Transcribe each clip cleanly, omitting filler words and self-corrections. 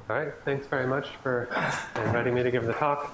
All right, thanks very much for inviting me to give the talk.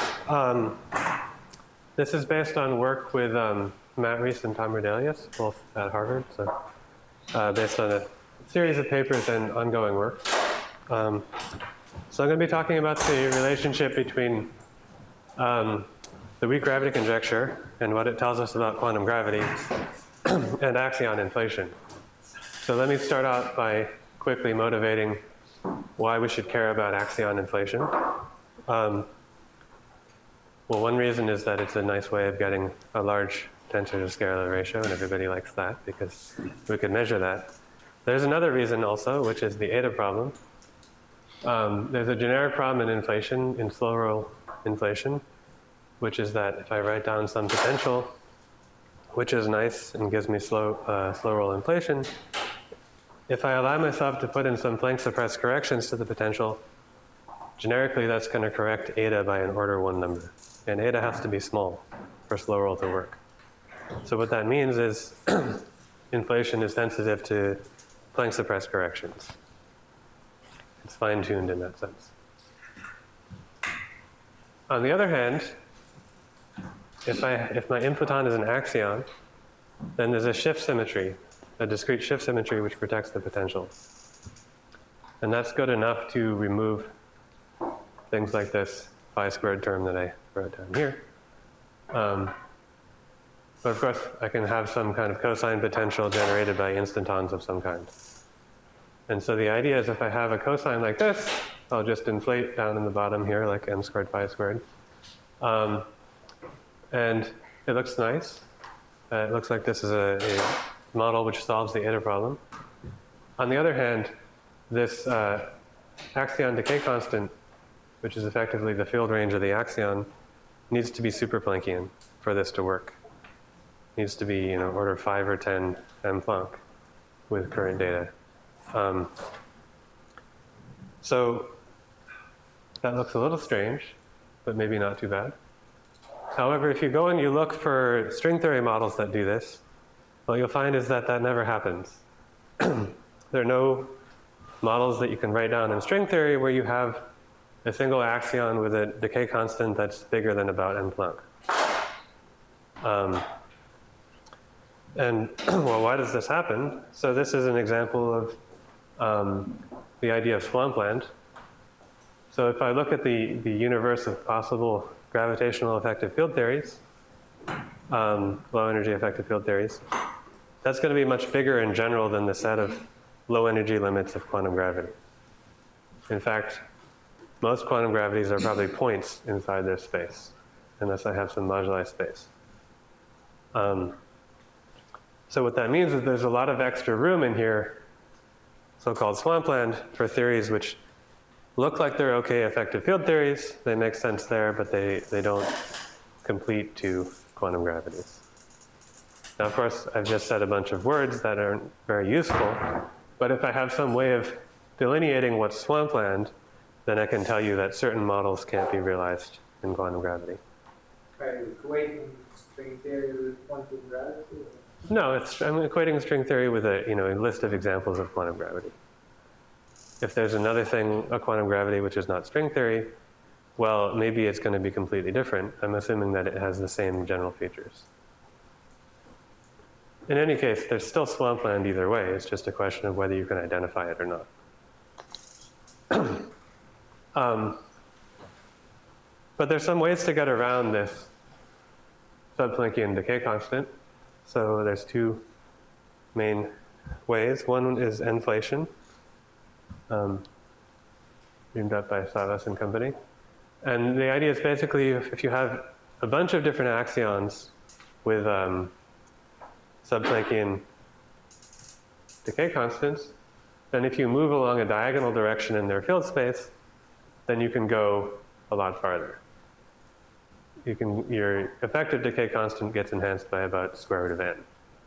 This is based on work with Matt Rees and Tom Rodelius, both at Harvard, so based on a series of papers and ongoing work. So I'm going to be talking about the relationship between the weak gravity conjecture and what it tells us about quantum gravity and axion inflation. So let me start out by quickly motivating why we should care about axion inflation. Well, one reason is that it's a nice way of getting a large tensor to scalar ratio, and everybody likes that because we can measure that. There's another reason also, which is the eta problem. There's a generic problem in inflation, in slow roll inflation, which is that if I write down some potential, which is nice and gives me slow roll inflation, if I allow myself to put in some Planck suppressed corrections to the potential, generically that's going to correct eta by an order 1 number. And eta has to be small for slow roll to work. So what that means is inflation is sensitive to Planck suppressed corrections. It's fine-tuned in that sense. On the other hand, if my infoton is an axion, then there's a shift symmetry, a discrete shift symmetry which protects the potential. And that's good enough to remove things like this phi squared term that I wrote down here. But of course, I can have some kind of cosine potential generated by instantons of some kind. And so the idea is if I have a cosine like this, I'll just inflate down in the bottom here like m squared phi squared. And it looks nice. It looks like this is a model which solves the eta problem. On the other hand, this axion decay constant, which is effectively the field range of the axion, needs to be super Planckian for this to work. It needs to be, order 5 or 10 m Planck with current data. So that looks a little strange, but maybe not too bad. However, if you go and you look for string theory models that do this, what you'll find is that that never happens. There are no models that you can write down in string theory where you have a single axion with a decay constant that's bigger than about m Planck. And well, why does this happen? So this is an example of the idea of swampland. So if I look at the universe of possible gravitational effective field theories, low energy effective field theories, that's going to be much bigger in general than the set of low energy limits of quantum gravity. In fact, most quantum gravities are probably points inside their space, unless I have some moduli space. So what that means is there's a lot of extra room in here, so-called swampland, for theories which look like they're okay effective field theories. They make sense there, but they don't complete to quantum gravities. Now, of course, I've just said a bunch of words that aren't very useful, but if I have some way of delineating what's swampland, then I can tell you that certain models can't be realized in quantum gravity. Are you equating string theory with quantum gravity? No, I'm equating string theory with a list of examples of quantum gravity. If there's another thing, a quantum gravity, which is not string theory, well, maybe it's going to be completely different. I'm assuming that it has the same general features. In any case, there's still swampland either way. It's just a question of whether you can identify it or not. But there's some ways to get around this sub-Planckian decay constant. So there's two main ways. One is inflation, dreamed up by Savas and company. And the idea is basically if you have a bunch of different axions with sub-Planckian decay constants, then if you move along a diagonal direction in their field space, then you can go a lot farther. Your effective decay constant gets enhanced by about square root of n.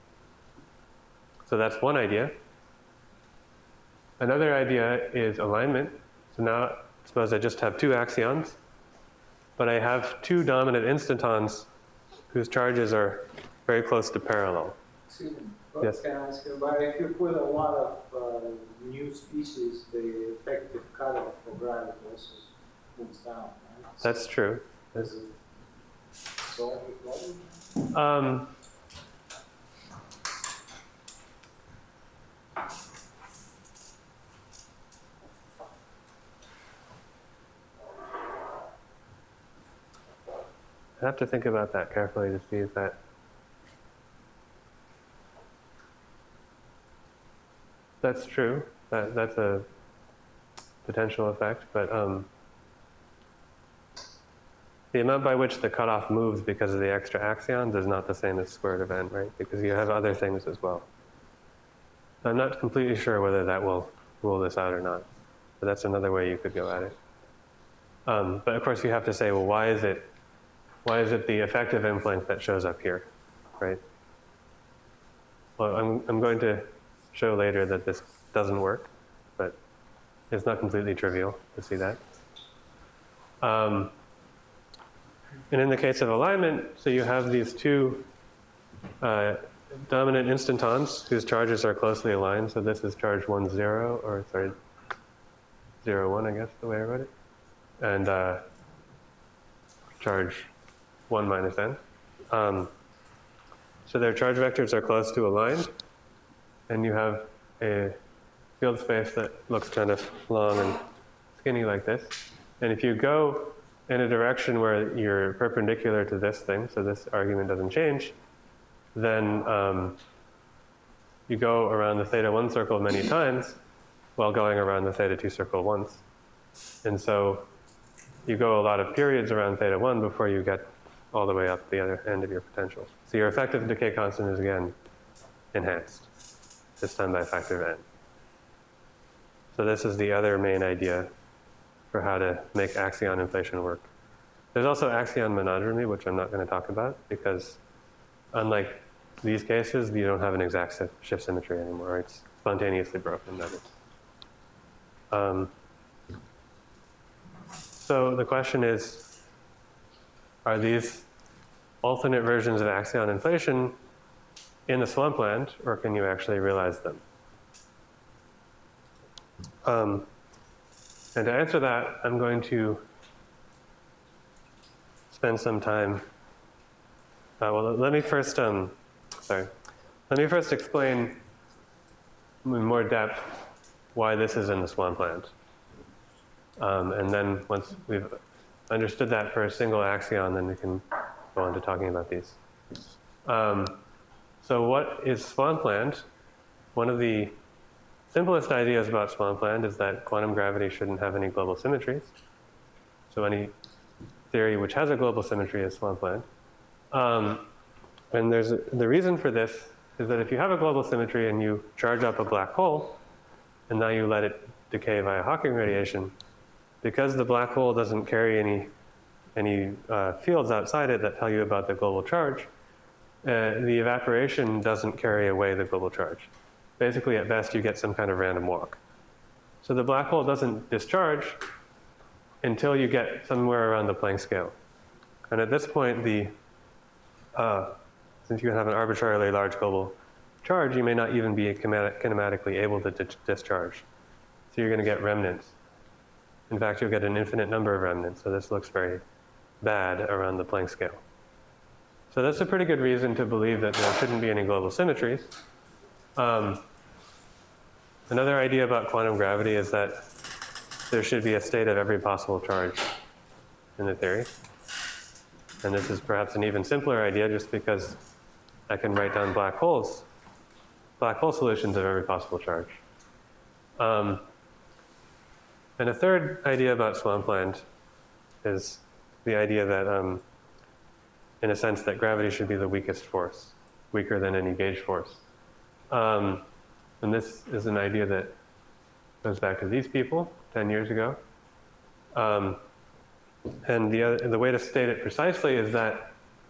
So that's one idea. Another idea is alignment. So now suppose I just have two axions, but I have two dominant instantons whose charges are very close to parallel. Excuse me, yes? Can I ask you, but if you put a lot of new species, the effective cutoff for gravity also moves down, right? That's true. Does it solve the problem? I have to think about that carefully to see if that's true. That's a potential effect, but the amount by which the cutoff moves because of the extra axions is not the same as square root of n, right? Because you have other things as well. I'm not completely sure whether that will rule this out or not, but that's another way you could go at it. But of course you have to say, well, why is it the effective imp length that shows up here, right? Well, I'm going to show later that this doesn't work, but it's not completely trivial to see that. And in the case of alignment, so you have these two dominant instantons whose charges are closely aligned. So this is charge 1, 0, or sorry, 0, 1, I guess, the way I wrote it. And charge 1 minus n. So their charge vectors are close to aligned, and you have a field space that looks kind of long and skinny like this. And if you go in a direction where you're perpendicular to this thing, so this argument doesn't change, then you go around the theta 1 circle many times while going around the theta 2 circle once. And so you go a lot of periods around theta 1 before you get all the way up the other end of your potential. So your effective decay constant is again enhanced, this time by a factor of n. So this is the other main idea for how to make axion inflation work. There's also axion monodromy, which I'm not going to talk about, because unlike these cases, you don't have an exact shift symmetry anymore. It's spontaneously broken, that is. So the question is, are these alternate versions of axion inflation in the swampland, or can you actually realize them? And to answer that, I'm going to spend some time. Well, let me first explain in more depth why this is in the swampland. And then once we've understood that for a single axion, then we can go on to talking about these. So what is swampland? One of the simplest ideas about swampland is that quantum gravity shouldn't have any global symmetries. So any theory which has a global symmetry is swampland. And the reason for this is that if you have a global symmetry and you charge up a black hole, and now you let it decay via Hawking radiation, because the black hole doesn't carry any fields outside it that tell you about the global charge, the evaporation doesn't carry away the global charge. Basically, at best, you get some kind of random walk. So the black hole doesn't discharge until you get somewhere around the Planck scale. And at this point, since you have an arbitrarily large global charge, you may not even be kinematically able to discharge. So you're going to get remnants. In fact, you'll get an infinite number of remnants. So this looks very bad around the Planck scale. So that's a pretty good reason to believe that there shouldn't be any global symmetries. Another idea about quantum gravity is that there should be a state of every possible charge in the theory. And this is perhaps an even simpler idea just because I can write down black hole solutions of every possible charge. And a third idea about swampland is the idea that, in a sense, that gravity should be the weakest force, weaker than any gauge force. And this is an idea that goes back to these people 10 years ago. And the way to state it precisely is that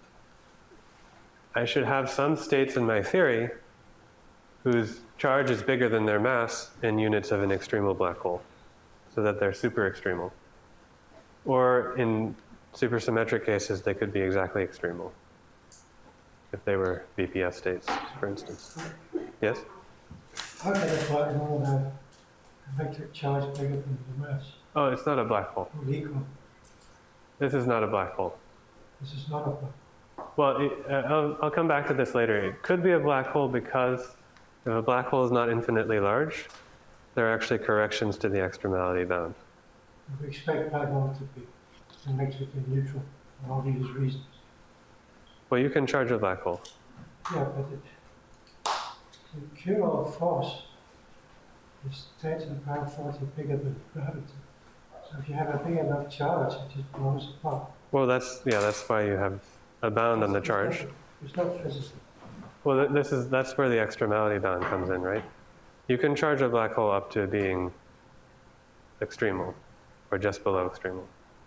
I should have some states in my theory whose charge is bigger than their mass in units of an extremal black hole, so that they're super extremal. Or in supersymmetric cases, they could be exactly extremal, if they were BPS states, for instance. Yes? How can a black hole have a vector charge bigger than the mass? Oh, it's not a black hole. Equal. This is not a black hole. This is not a black. Well, I'll come back to this later. It could be a black hole because if a black hole is not infinitely large, there are actually corrections to the extremality bound. We expect black hole to be symmetrically neutral for obvious reasons. Well, you can charge a black hole. Yeah, but the Coulomb force is 10 to the power 40 bigger than gravity. So if you have a big enough charge, it just blows apart. Well, that's why you have a bound on the charge. It's not physical. Well, that's where the extremality bound comes in, right? You can charge a black hole up to being extremal, or just below extremal.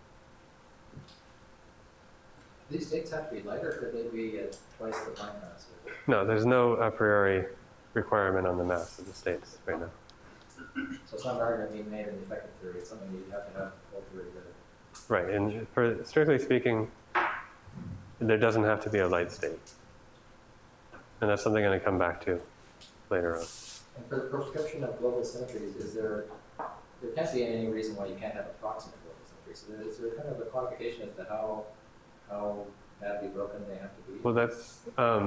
These states have to be lighter, or could they be at twice the Planck mass? No, there's no a priori requirement on the mass of the states right now. So it's not an argument being made in the effective theory. It's something you have to have ultimately that. Right, and for strictly speaking, there doesn't have to be a light state. And that's something I'm going to come back to later on. And for the prescription of global symmetries, there can't be any reason why you can't have approximate global symmetries. So is there kind of a quantification as to how badly broken they have to be? Well, that's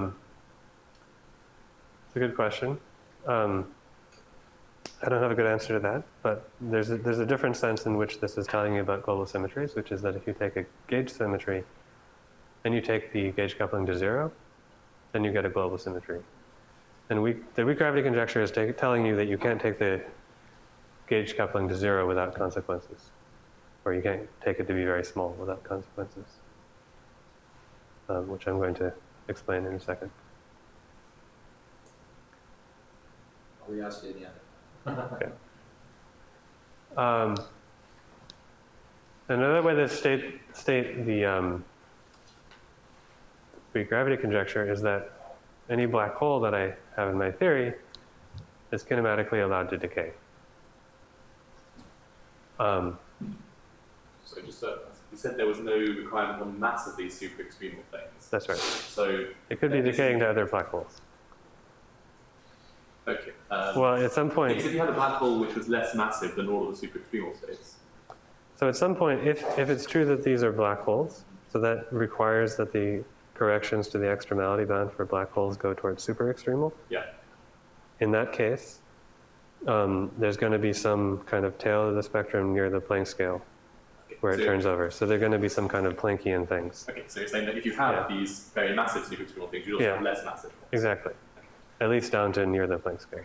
a good question. I don't have a good answer to that, but there's a different sense in which this is telling you about global symmetries, which is that if you take a gauge symmetry and you take the gauge coupling to 0, then you get a global symmetry. And the weak gravity conjecture is telling you that you can't take the gauge coupling to 0 without consequences, or you can't take it to be very small without consequences, which I'm going to explain in a second. I'll re-ask you at the end. Okay. Another way to state the weak gravity conjecture is that any black hole that I have in my theory is kinematically allowed to decay. So just you said there was no requirement on mass of these super extremal things. That's right. So it could be decaying to other black holes. Okay. Well, at some point, because if you had a black hole which was less massive than all of the super extremal states. so at some point, if it's true that these are black holes, so that requires that the corrections to the extremality bound for black holes go towards super extremal. Yeah. In that case, there's going to be some kind of tail of the spectrum near the Planck scale where it turns over. So there are going to be some kind of Planckian things. Okay, so you're saying that if you have these very massive super extremal things, you also have less massive ones. Exactly. At least down to near the Planck scale.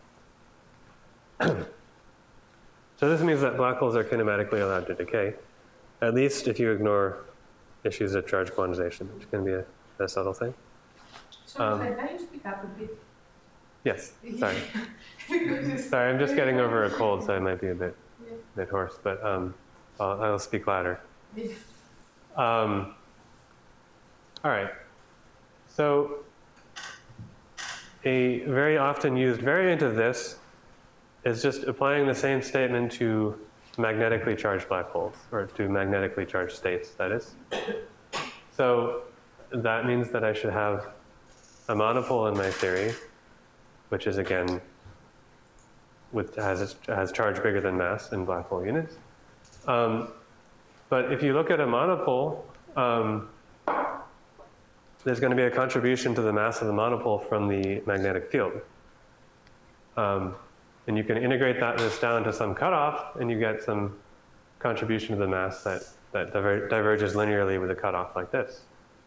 So this means that black holes are kinematically allowed to decay, at least if you ignore issues of charge quantization, which can be a subtle thing. Sorry, can you speak up a bit? Yes, sorry. Sorry, I'm just getting over a cold, so I might be a bit hoarse, but I'll speak louder. All right. So a very often used variant of this is just applying the same statement to magnetically charged black holes, or to magnetically charged states, that is. So that means that I should have a monopole in my theory, which is again has charge bigger than mass in black hole units. But if you look at a monopole, there's going to be a contribution to the mass of the monopole from the magnetic field. And you can integrate this down to some cutoff, and you get some contribution to the mass that diverges linearly with a cutoff like this.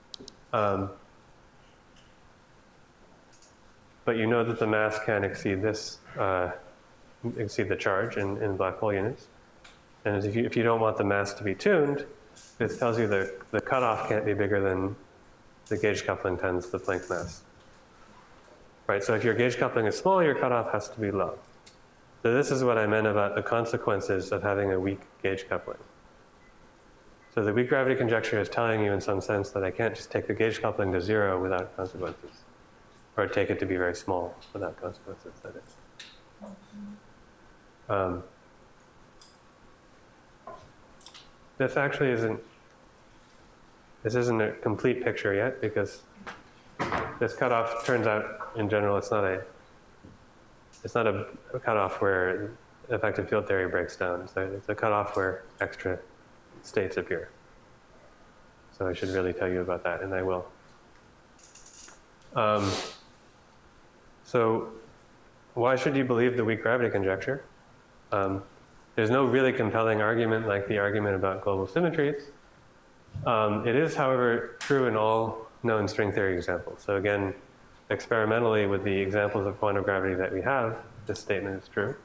But you know that the mass can exceed this, exceed the charge in black hole units. And if you don't want the mass to be tuned, this tells you that the cutoff can't be bigger than the gauge coupling times the Planck mass. Right, so if your gauge coupling is small, your cutoff has to be low. So this is what I meant about the consequences of having a weak gauge coupling. So the weak gravity conjecture is telling you in some sense that I can't just take the gauge coupling to 0 without consequences. Or take it to be very small without consequences, that is. This actually isn't a complete picture yet, because this cutoff turns out, in general, it's not a cutoff where effective field theory breaks down. So it's a cutoff where extra states appear. So I should really tell you about that, and I will. So why should you believe the weak gravity conjecture? There's no really compelling argument like the argument about global symmetries. It is, however, true in all known string theory examples. So again, experimentally with the examples of quantum gravity that we have, this statement is true.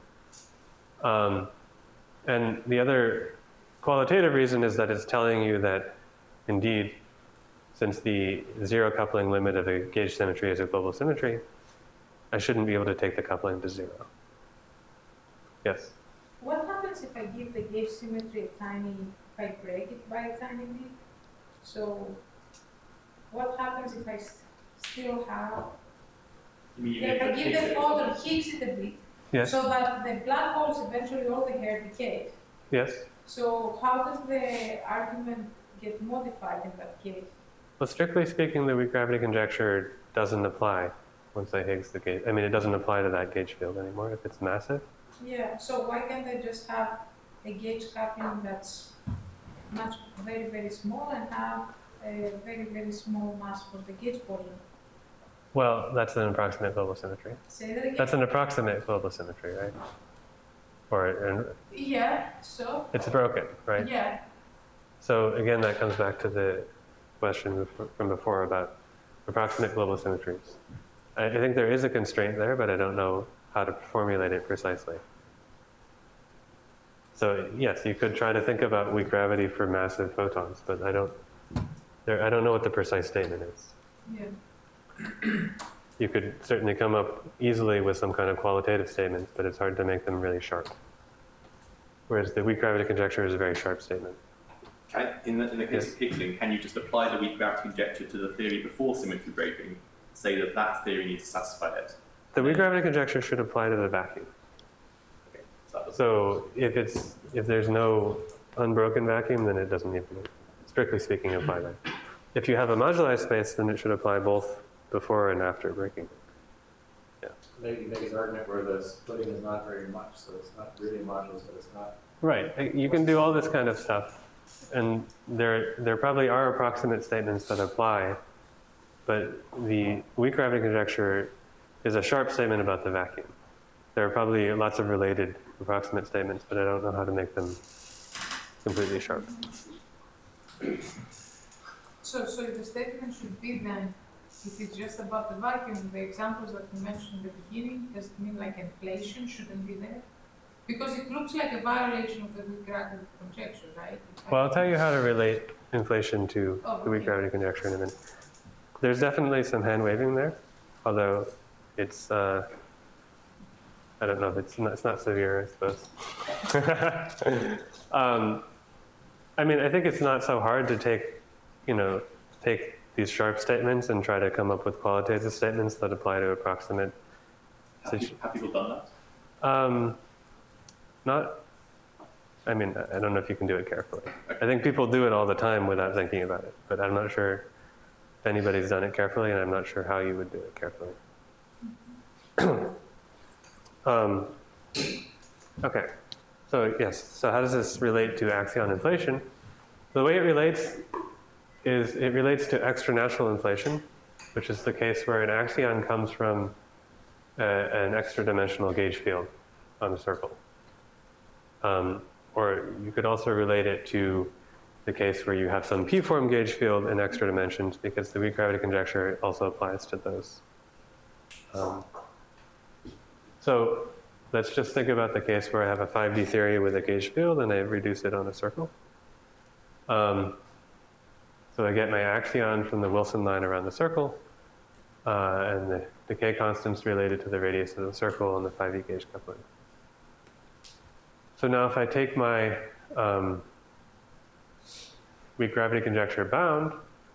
And the other qualitative reason is that it's telling you that, indeed, since the zero coupling limit of a gauge symmetry is a global symmetry, I shouldn't be able to take the coupling to 0. Yes? What happens if I give the gauge symmetry a tiny, if I break it by a tiny bit? So what happens if I still have, if I give the photon Higgs it a bit, Yes? so that the black holes eventually all the hair decay? Yes? So how does the argument get modified in that case? Well, strictly speaking, the weak gravity conjecture doesn't apply once I Higgs the gauge. I mean, it doesn't apply to that gauge field anymore if it's massive. Yeah, so why can't they just have a gauge coupling that's much very, very small and have a very, very small mass for the gauge volume? Well, that's an approximate global symmetry. Say that again? That's an approximate global symmetry, right? Or Yeah, so? it's broken, right? Yeah. So again, that comes back to the question from before about approximate global symmetries. I think there is a constraint there, but I don't know how to formulate it precisely. So yes, you could try to think about weak gravity for massive photons, but I don't know what the precise statement is. Yeah. You could certainly come up easily with some kind of qualitative statements, but it's hard to make them really sharp. Whereas the weak gravity conjecture is a very sharp statement. In the case of Higgling, can you just apply the weak gravity conjecture to the theory before symmetry breaking, say that that theory needs to satisfy it? The weak gravity conjecture should apply to the vacuum. Okay, so, So if there's no unbroken vacuum, then it doesn't need to, strictly speaking, apply that. If you have a moduli space, then it should apply both before and after breaking. Yeah. Maybe his argument where the splitting is not very much, so it's not really modulus, but it's not. Right. You can do all this kind of stuff, and there probably are approximate statements that apply, but the weak gravity conjecture is a sharp statement about the vacuum. There are probably lots of related approximate statements, but I don't know how to make them completely sharp. So the statement should be then, if it's just about the vacuum, the examples that you mentioned in the beginning, does it mean like inflation shouldn't be there? Because it looks like a violation of the weak gravity conjecture, right? Well, I'll tell you how to relate inflation to the weak gravity conjecture in a minute. There's definitely some hand waving there, although it's, I don't know if it's not severe, I suppose. I mean, I think it's not so hard to take these sharp statements and try to come up with qualitative statements that apply to approximate. have people done that? I mean, I don't know if you can do it carefully. I think people do it all the time without thinking about it, but I'm not sure if anybody's done it carefully, and I'm not sure how you would do it carefully. Okay, so yes, so how does this relate to axion inflation? The way it relates is it relates to extranatural inflation, which is the case where an axion comes from an extra dimensional gauge field on a circle. Or you could also relate it to the case where you have some p-form gauge field in extra dimensions, because the weak gravity conjecture also applies to those. So let's just think about the case where I have a 5D theory with a gauge field and I reduce it on a circle. So I get my axion from the Wilson line around the circle, and the decay constants related to the radius of the circle and the 5D gauge coupling. So now if I take my weak gravity conjecture bound,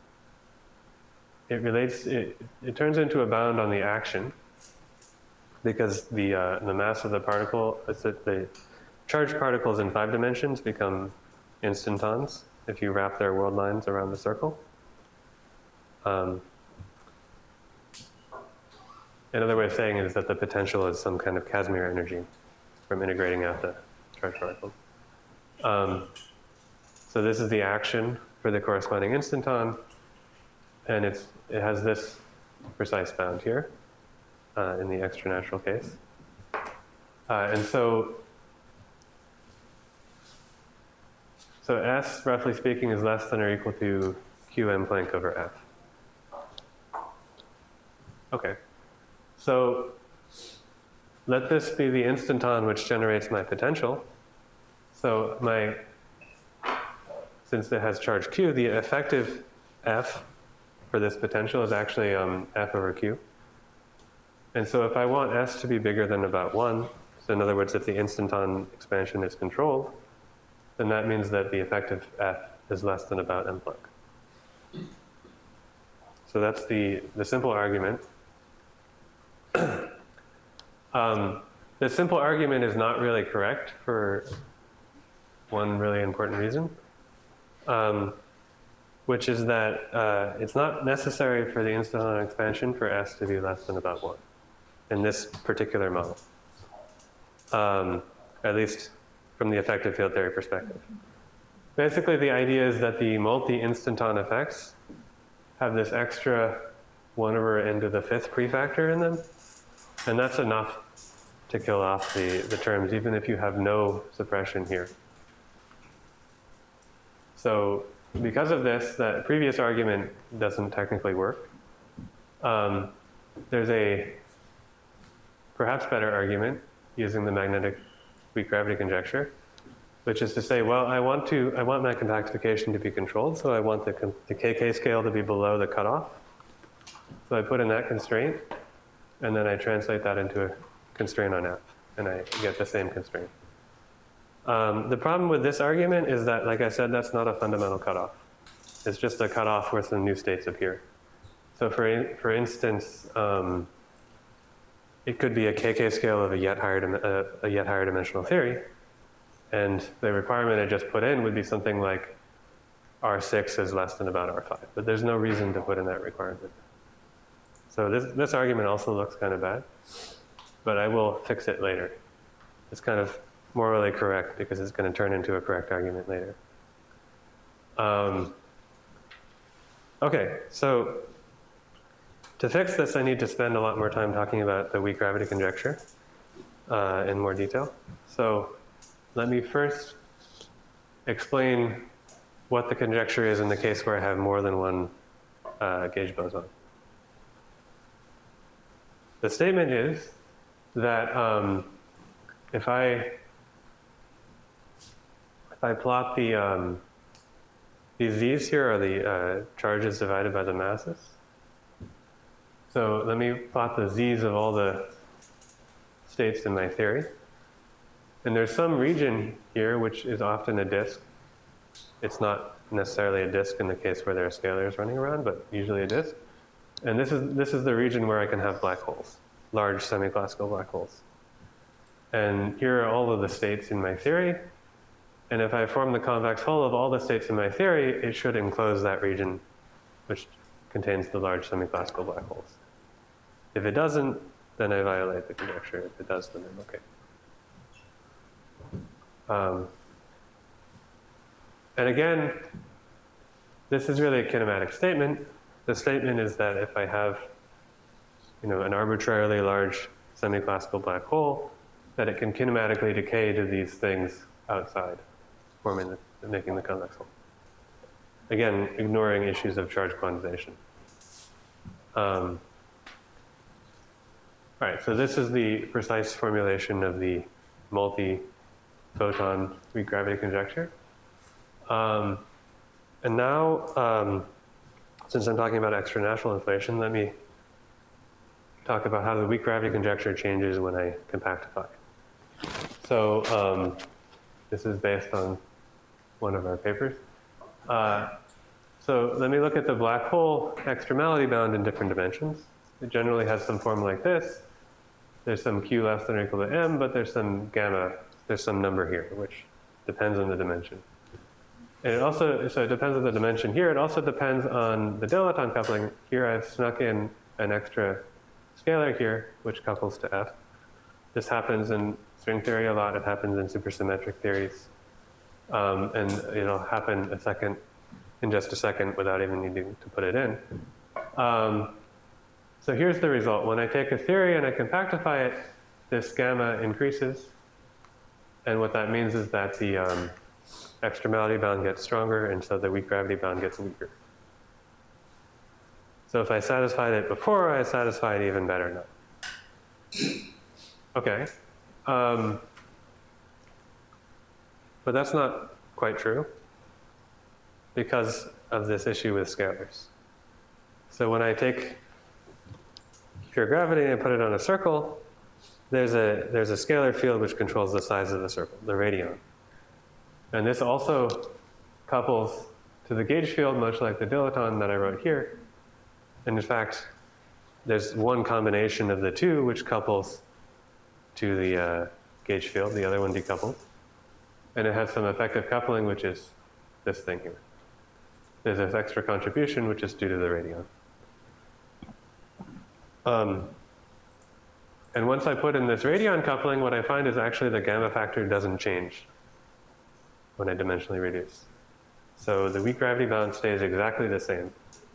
it turns into a bound on the action, because the mass of the particle, the charged particles in 5 dimensions become instantons if you wrap their world lines around the circle. Another way of saying it is that the potential is some kind of Casimir energy. from integrating out the charge particles. So this is the action for the corresponding instanton, and it has this precise bound here in the extranatural case. And so S, roughly speaking, is less than or equal to qm Planck over F. Okay, so let this be the instanton which generates my potential. So since it has charge q, the effective F for this potential is actually F over q. And so if I want S to be bigger than about 1, so in other words, if the instanton expansion is controlled, then that means that the effective F is less than about m Planck. So that's the simple argument. The simple argument is not really correct for one really important reason, which is that it's not necessary for the instanton expansion for S to be less than about 1 in this particular model, at least from the effective field theory perspective. Basically, the idea is that the multi-instanton effects have this extra 1 over n to the 5th prefactor in them, and that's enough to kill off the terms, even if you have no suppression here. So because of this, that previous argument doesn't technically work. There's a perhaps better argument using the magnetic weak gravity conjecture, which is to say, well, I want my compactification to be controlled, so I want the KK scale to be below the cutoff. So I put in that constraint, and then I translate that into a constraint on F, and I get the same constraint. The problem with this argument is that, like I said, that's not a fundamental cutoff. It's just a cutoff where some new states appear. So for instance, it could be a KK scale of a yet higher dimensional theory, and the requirement I just put in would be something like R6 is less than about R5, but there's no reason to put in that requirement. So this argument also looks kind of bad, but I will fix it later. It's kind of morally correct because it's going to turn into a correct argument later. Okay, so to fix this, I need to spend a lot more time talking about the weak gravity conjecture in more detail. So let me first explain what the conjecture is in the case where I have more than one gauge boson. The statement is that if I plot these z's here are the charges divided by the masses. So let me plot the z's of all the states in my theory. And there's some region here which is often a disk. It's not necessarily a disk in the case where there are scalars running around, but usually a disk. And this is the region where I can have black holes, large semi-classical black holes. And here are all of the states in my theory. And if I form the convex hull of all the states in my theory, it should enclose that region which contains the large semi-classical black holes. If it doesn't, then I violate the conjecture. If it does, then I'm okay. And again, this is really a kinematic statement. The statement is that if I have, an arbitrarily large semi-classical black hole, that it can kinematically decay to these things outside, making the convex hull. Again, ignoring issues of charge quantization. All right, so this is the precise formulation of the multi-photon weak gravity conjecture. And now, since I'm talking about extranational inflation, let me talk about how the weak gravity conjecture changes when I compactify. So this is based on one of our papers. So let me look at the black hole extremality bound in different dimensions. It generally has some form like this. There's some q less than or equal to m, but there's some gamma, there's some number here, which depends on the dimension. And it also, so it depends on the dimension here. It also depends on the dilaton coupling. Here I've snuck in an extra scalar here, which couples to F. This happens in string theory a lot. It happens in supersymmetric theories. And it'll happen in just a second without even needing to put it in. So here's the result. When I take a theory and I compactify it, this gamma increases. And what that means is that the extremality bound gets stronger, and so the weak gravity bound gets weaker. So if I satisfied it before, I satisfy it even better now. Okay. But that's not quite true because of this issue with scalars. So when I take pure gravity and I put it on a circle, there's a scalar field which controls the size of the circle, the radion. And this also couples to the gauge field, much like the dilaton that I wrote here. And in fact, there's one combination of the two which couples to the gauge field, the other one decouples. And it has some effective coupling, which is this thing here. There's this extra contribution, which is due to the radion. And once I put in this radion coupling, what I find is actually the gamma factor doesn't change when I dimensionally reduce. So the weak gravity bound stays exactly the same.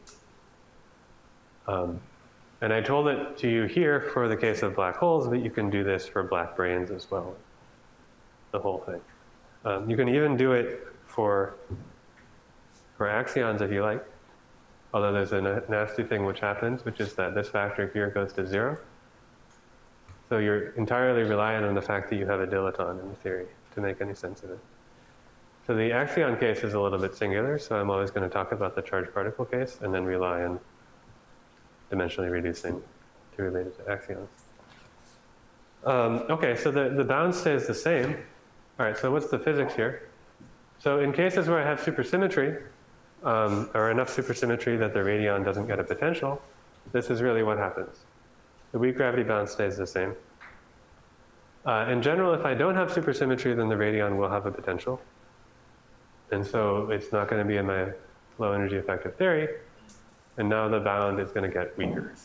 And I told it to you here for the case of black holes that you can do this for black brains as well, the whole thing. You can even do it for axions if you like, although there's a nasty thing which happens, which is that this factor here goes to 0. So you're entirely reliant on the fact that you have a dilaton in the theory to make any sense of it. So the axion case is a little bit singular, so I'm always going to talk about the charged particle case and then rely on dimensionally reducing to relate it to axions. Okay, so the bound stays the same. All right, so what's the physics here? So in cases where I have supersymmetry, or enough supersymmetry that the radion doesn't get a potential, this is really what happens. The weak gravity bound stays the same. In general, if I don't have supersymmetry, then the radion will have a potential. And so it's not going to be in my low energy effective theory. And now the bound is going to get weaker.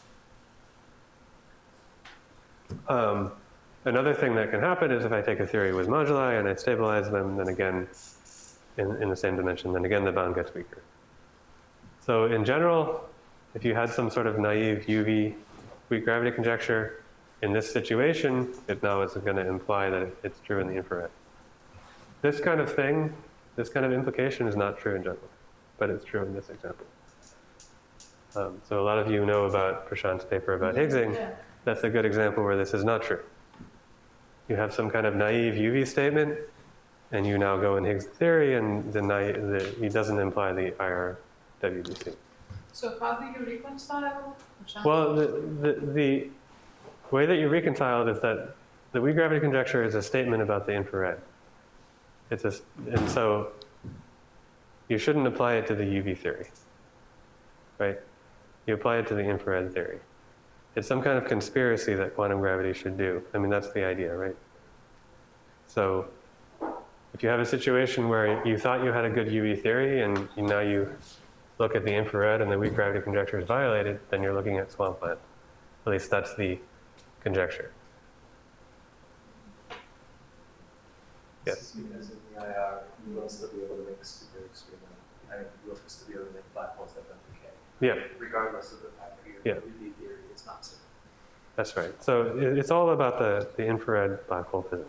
Another thing that can happen is if I take a theory with moduli and I stabilize them, then again, in the same dimension, then again the bound gets weaker. So in general, if you had some sort of naive UV weak gravity conjecture, in this situation, it now is going to imply that it's true in the infrared. This kind of thing, this kind of implication is not true in general, but it's true in this example. So a lot of you know about Prashant's paper about Higgsing. Yeah. That's a good example where this is not true. You have some kind of naive UV statement, and you now go in Higgs theory, and it doesn't imply the IRWBC. So how do you reconcile? Well, the way that you reconcile it is that the weak gravity conjecture is a statement about the infrared. And so you shouldn't apply it to the UV theory, right? You apply it to the infrared theory. It's some kind of conspiracy that quantum gravity should do. I mean, that's the idea, right? So if you have a situation where you thought you had a good UV theory and now you look at the infrared and the weak gravity conjecture is violated, then you're looking at swampland. At least that's the conjecture. Yes? Because in the IR, you will still be able to make super extreme. I mean, you will still be able to make black holes that don't decay. Yeah. Regardless of the fact that your UV theory is not so. That's right. So it's all about the infrared black hole physics.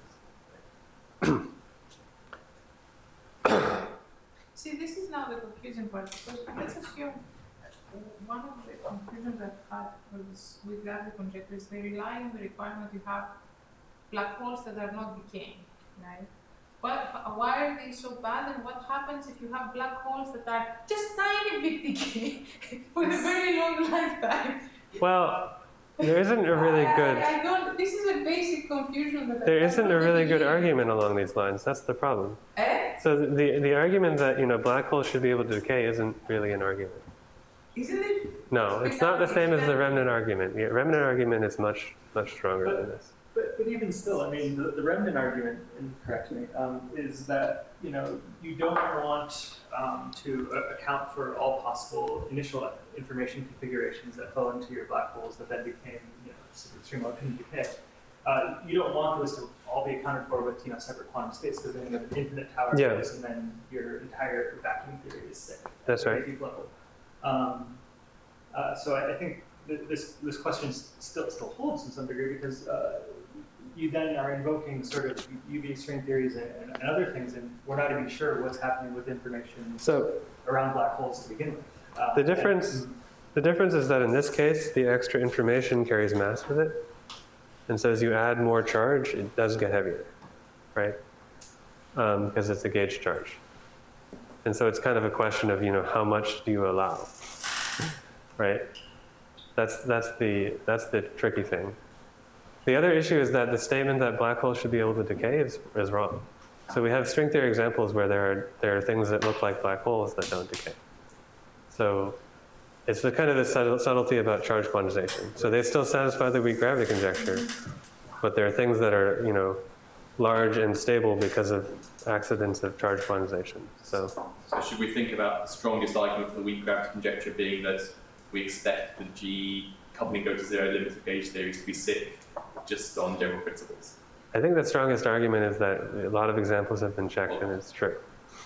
See, this is now the confusing part, because let's assume one of the conclusions I've had with gravity conjecture is they rely on the requirement you have black holes that are not decaying, right? Why are they so bad, and what happens if you have black holes that are just tiny bit decay with a very long lifetime? Well, there isn't a really good... This is a basic confusion that There isn't a really good argument along these lines. That's the problem. So the argument that, black holes should be able to decay isn't really an argument. Isn't it? No, it's not the same as the remnant argument. The remnant argument is much, much stronger than this. But even still, I mean, the remnant argument, and correct me, is that, you don't want to account for all possible initial information configurations that fell into your black holes that then became, extreme low energy decay. you don't want those to all be accounted for with separate quantum states, because then you have an infinite tower Yeah. space, and then your entire vacuum theory is sick. That's right. At a deep level. So I think this question still holds in some degree, because you then are invoking sort of UV string theories and other things, and we're not even sure what's happening with information So around black holes to begin with. the difference is that in this case, the extra information carries mass with it. And so as you add more charge, it does get heavier, right? Because it's a gauge charge. And so it's kind of a question of, how much do you allow, right? That's the tricky thing. The other issue is that the statement that black holes should be able to decay is wrong. So we have string theory examples where there are things that look like black holes that don't decay. So it's the kind of the subtlety about charge quantization. So they still satisfy the weak gravity conjecture, but there are things that are, large and stable because of accidents of charge quantization. So should we think about the strongest argument for the weak gravity conjecture being that we expect the G coupling go to zero limits of gauge theories to be sick just on general principles? I think the strongest argument is that a lot of examples have been checked and it's true.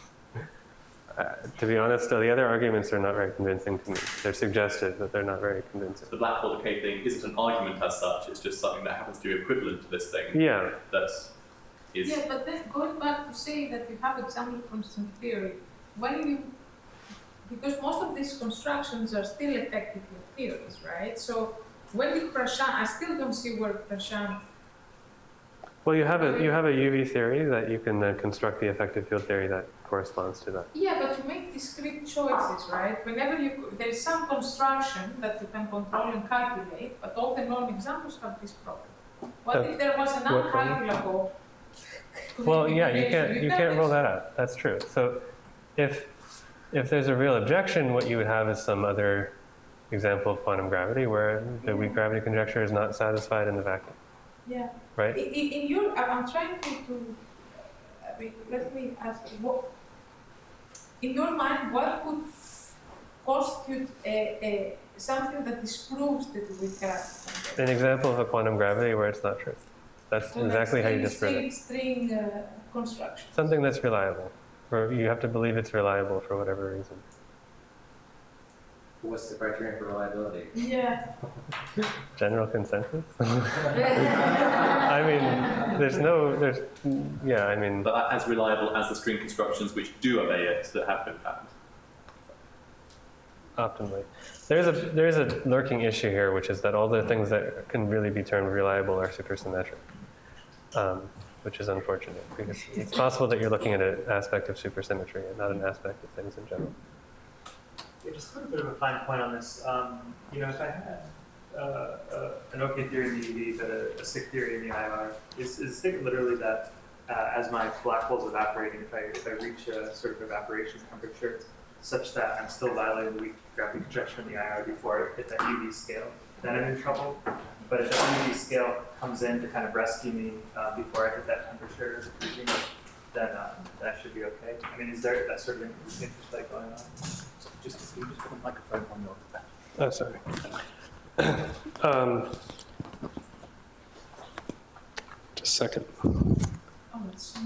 To be honest, the other arguments are not very convincing to me. They're suggestive, but they're not very convincing. The black hole decay thing isn't an argument as such, it's just something that happens to be equivalent to this thing. Yeah. That is... Yeah, but then going back to say that you have example from string theory, because most of these constructions are still effective theories, right? So when you Prashant, I still don't see where Prashant. Well, you have a UV theory that you can then construct the effective field theory that corresponds to that. Yeah, but you make discrete choices, right? Whenever there is some construction that you can control and calculate, but all the known examples have this problem. What if there was an uncalculable? Well, yeah, you can't rule that out. That's true. So if there's a real objection, what you would have is some other example of quantum gravity where the weak gravity conjecture is not satisfied in the vacuum. Yeah. Right? I'm trying to let me ask you, in your mind, what could constitute something that disproves the weak gravity conjecture? An example of a quantum gravity where it's not true. That's exactly how you disprove it. String construction. Something that's reliable. Or you have to believe it's reliable for whatever reason. What's the criterion for reliability? Yeah. General consensus? I mean, But as reliable as the string constructions which do obey it that have been found. optimally. There is a lurking issue here, which is that all the things that can really be termed reliable are supersymmetric, which is unfortunate because it's possible that you're looking at an aspect of supersymmetry and not an aspect of things in general. Yeah, just put a bit of a fine point on this. If I had an OK theory in the UV, but a sick theory in the IR, is the statement literally that as my black hole is evaporating, if I reach a sort of evaporation temperature such that I'm still violating the weak gravity conjecture in the IR before I hit that UV scale, then I'm in trouble. But if the UV scale comes in to kind of rescue me before I hit that temperature, then that should be okay. I mean, is there that sort of interest like going on? Just put the microphone on your back. Oh, sorry. Just a second. Oh, it's so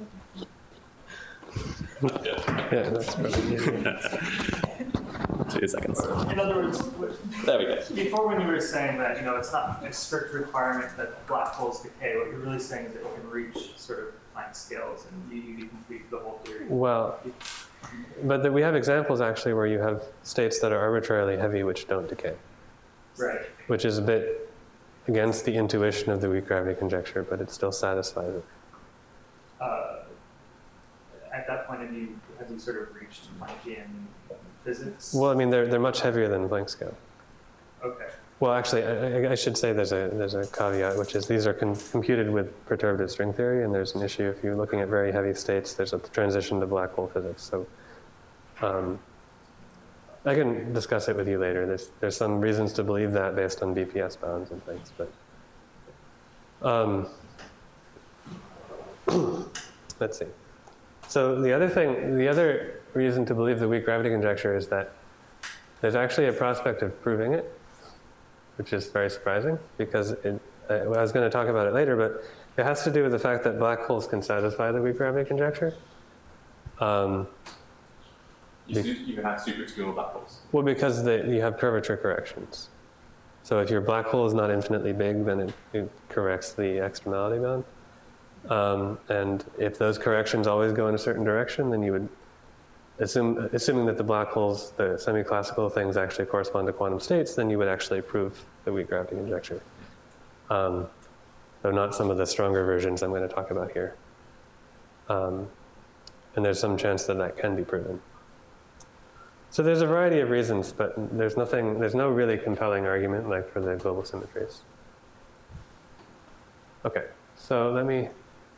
Yeah, that's probably easier. 2 seconds. In other words, There we go. before when you were saying that it's not a strict requirement that black holes decay, what you're really saying is that you can reach sort of Planck scales and you complete the whole theory. Well, but we have examples actually where you have states that are arbitrarily heavy which don't decay. Right. Which is a bit against the intuition of the weak gravity conjecture, but it still satisfies it. At that point, have you sort of reached Planckian physics? Well, I mean, they're much heavier than Planck scale. Okay. Well, actually, I should say there's a caveat, which is these are computed with perturbative string theory, and there's an issue if you're looking at very heavy states. There's a transition to black hole physics. So I can discuss it with you later. There's some reasons to believe that based on BPS bounds and things, but let's see. So the other reason to believe the weak gravity conjecture is that there's actually a prospect of proving it, which is very surprising because I was going to talk about it later, but it has to do with the fact that black holes can satisfy the weak gravity conjecture. You can have super extremal black holes. Well, because you have curvature corrections. So if your black hole is not infinitely big, then it corrects the extremality bound. And if those corrections always go in a certain direction, then you would assuming that the black holes, the semi-classical things actually correspond to quantum states, then you would actually prove the weak gravity conjecture. Though not some of the stronger versions I'm going to talk about here. And there's some chance that that can be proven. So there's a variety of reasons, but there's no really compelling argument like for the global symmetries. Okay, so let me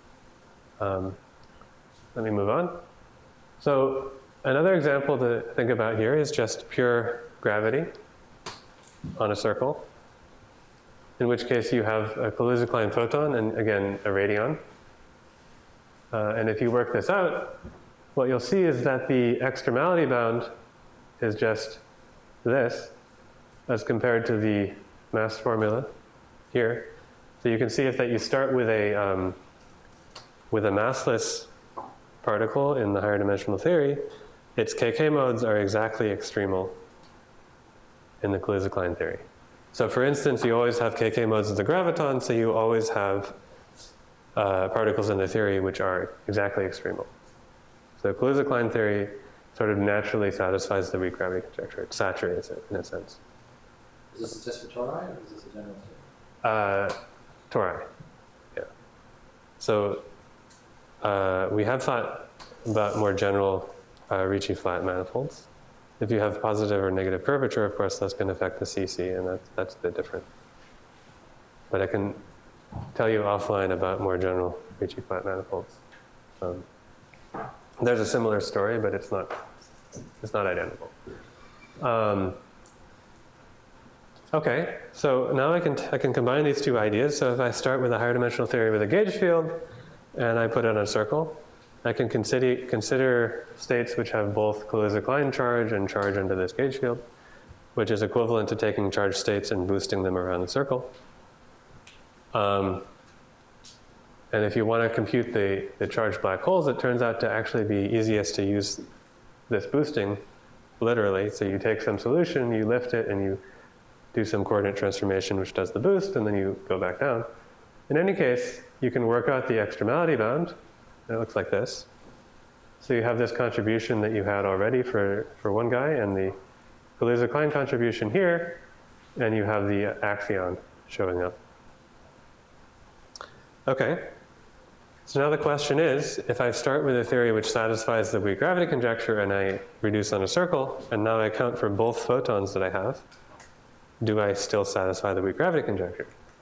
move on. So another example to think about here is just pure gravity on a circle, in which case you have a Kaluza-Klein photon and again a radion. And if you work this out, what you'll see is that the extremality bound is just this as compared to the mass formula here. So you can see that you start with a massless particle in the higher dimensional theory, its KK modes are exactly extremal in the Kaluza-Klein theory. So for instance, you always have KK modes of the graviton, so you always have particles in the theory which are exactly extremal. So Kaluza-Klein theory sort of naturally satisfies the weak gravity conjecture. It saturates it in a sense. Is this just for tori, or is this a general statement? Tori, yeah. So we have thought about more general Ricci flat manifolds. If you have positive or negative curvature, of course, that's going to affect the CC, and that's a bit different. But I can tell you offline about more general Ricci flat manifolds. There's a similar story, but it's not identical. Okay, so now I can combine these two ideas. So if I start with a higher dimensional theory with a gauge field, and I put it on a circle, I can consider states which have both Kaluza-Klein charge and charge under this gauge field, which is equivalent to taking charged states and boosting them around the circle. And if you want to compute the charged black holes, it turns out to actually be easiest to use this boosting literally. So you take some solution, you lift it, and you do some coordinate transformation which does the boost, and then you go back down. In any case, you can work out the extremality bound, and it looks like this. So you have this contribution that you had already for one guy, and the Kaluza-Klein contribution here, and you have the axion showing up. Okay. So now the question is, if I start with a theory which satisfies the weak gravity conjecture and I reduce on a circle, and now I account for both photons that I have, do I still satisfy the weak gravity conjecture?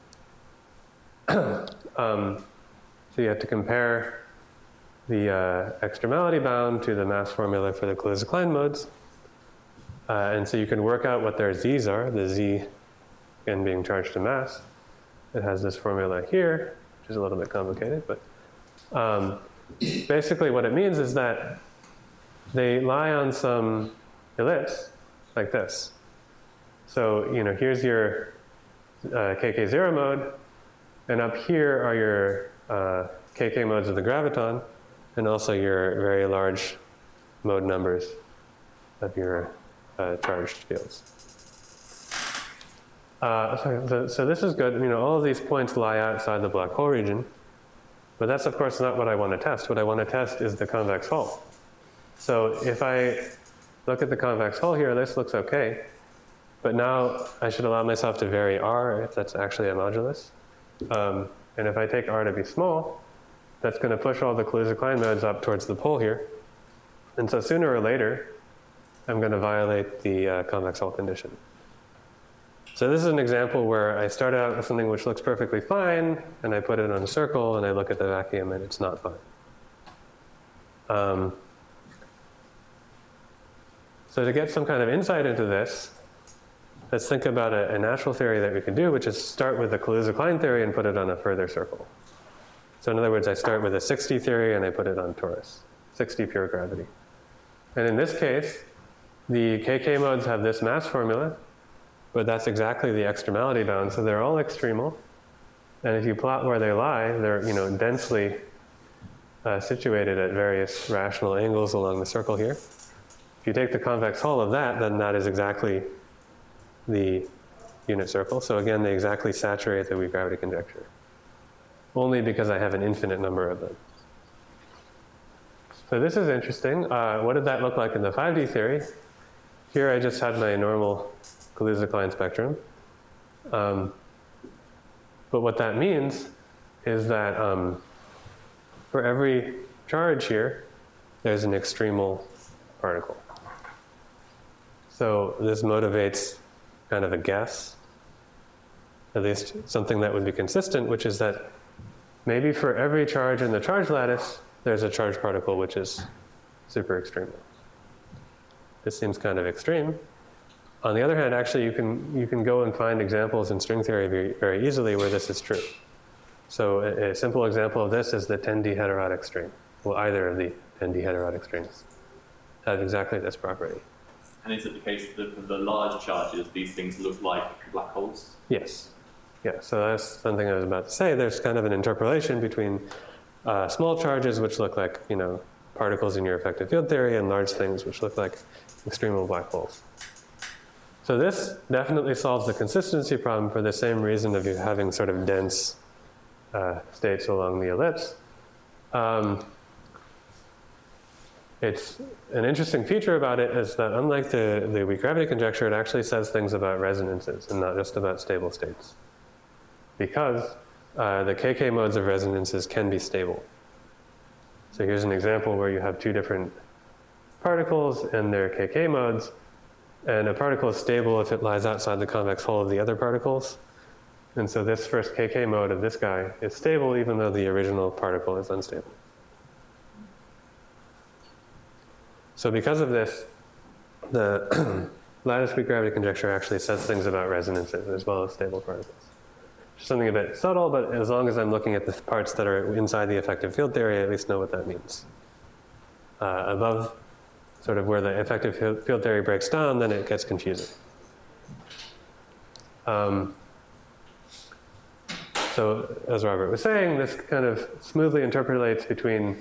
So you have to compare the extremality bound to the mass formula for the Kaluza-Klein modes. And so you can work out what their z's are, the z again being charged to mass. It has this formula here, which is a little bit complicated, but basically what it means is that they lie on some ellipse like this. So, here's your KK0 mode, and up here are your KK modes of the graviton, and also your very large mode numbers of your charged fields. So this is good. All of these points lie outside the black hole region, but that's of course not what I want to test. What I want to test is the convex hull. So if I look at the convex hull here, this looks okay, but now I should allow myself to vary r if that's actually a modulus. And if I take r to be small, that's going to push all the Kaluza-Klein modes up towards the pole here. And so sooner or later, I'm going to violate the convex hull condition. So this is an example where I started out with something which looks perfectly fine, and I put it on a circle, and I look at the vacuum, and it's not fine. So to get some kind of insight into this, let's think about a natural theory that we can do, which is start with the Kaluza-Klein theory and put it on a further circle. So in other words, I start with a 60 theory and I put it on torus, 60 pure gravity. And in this case, the KK modes have this mass formula, but that's exactly the extremality bound, so they're all extremal. And if you plot where they lie, they're densely situated at various rational angles along the circle here. If you take the convex hull of that, then that is exactly the unit circle. So again, they exactly saturate the weak gravity conjecture. Only because I have an infinite number of them. So this is interesting. What did that look like in the 5D theory? Here I just had my normal Kaluza-Klein spectrum. But what that means is that for every charge here, there's an extremal particle. So this motivates kind of a guess, at least something that would be consistent, which is that maybe for every charge in the charge lattice, there's a charged particle which is super extremal. This seems kind of extreme. On the other hand, actually, you can go and find examples in string theory very, very easily where this is true. So a simple example of this is the 10D heterotic string. Well, either of the 10D heterotic strings have exactly this property. And is it the case that for the large charges, these things look like black holes? Yes. Yeah, so that's something I was about to say. There's kind of an interpolation between small charges, which look like, particles in your effective field theory, and large things, which look like extremal black holes. So this definitely solves the consistency problem for the same reason of you having sort of dense states along the ellipse. It's an interesting feature about it is that unlike the weak gravity conjecture, it actually says things about resonances and not just about stable states. Because the KK modes of resonances can be stable. So here's an example where you have two different particles and their KK modes, and a particle is stable if it lies outside the convex hull of the other particles. And so this first KK mode of this guy is stable even though the original particle is unstable. So because of this, the lattice weak gravity conjecture actually says things about resonances as well as stable particles. Something a bit subtle, but as long as I'm looking at the parts that are inside the effective field theory, I at least know what that means. Above sort of where the effective field theory breaks down, then it gets confusing. So as Robert was saying, this kind of smoothly interpolates between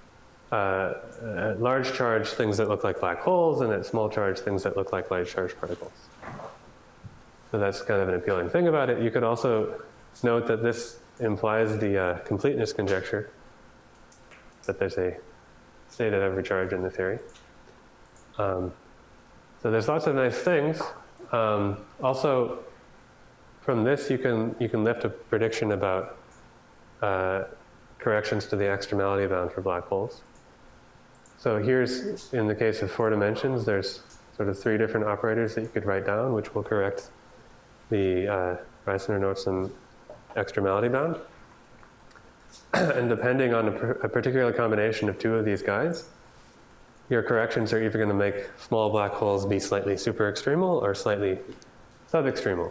at large charge things that look like black holes and at small charge things that look like light charged particles. So that's kind of an appealing thing about it. You could also note that this implies the completeness conjecture, that there's a state at every charge in the theory. So there's lots of nice things. Also, from this you can lift a prediction about corrections to the extremality bound for black holes. So here's, in the case of 4 dimensions, there's sort of 3 different operators that you could write down, which will correct the Reissner-Nordström extremality bound. And depending on a particular combination of 2 of these guys, your corrections are either going to make small black holes be slightly super extremal or slightly sub-extremal.